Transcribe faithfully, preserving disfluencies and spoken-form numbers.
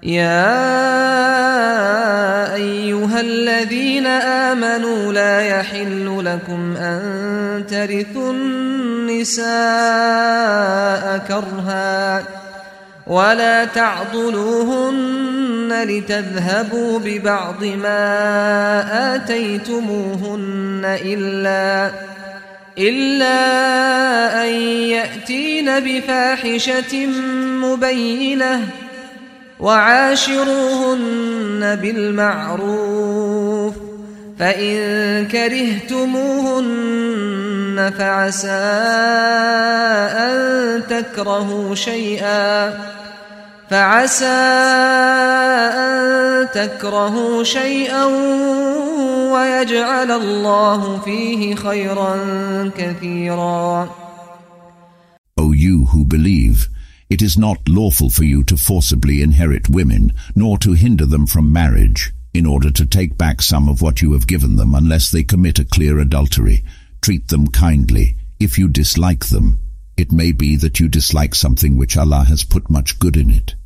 يا أيها الذين آمنوا لا يحل لكم أن ترثوا النساء كرها ولا تعضلوهن لتذهبوا ببعض ما آتيتموهن إلا إلا أن يأتين بفاحشة مبينة وعاشروهن بالمعروف فإن كرهتموهن فعسى أن تكرهوا شيئا فعسى أن تكرهوا شيئا ويجعل الله فيه خيرا كثيرا. O you who believe, it is not lawful for you to forcibly inherit women, nor to hinder them from marriage, in order to take back some of what you have given them unless they commit a clear adultery. Treat them kindly. If you dislike them, it may be that you dislike something which Allah has put much good in it.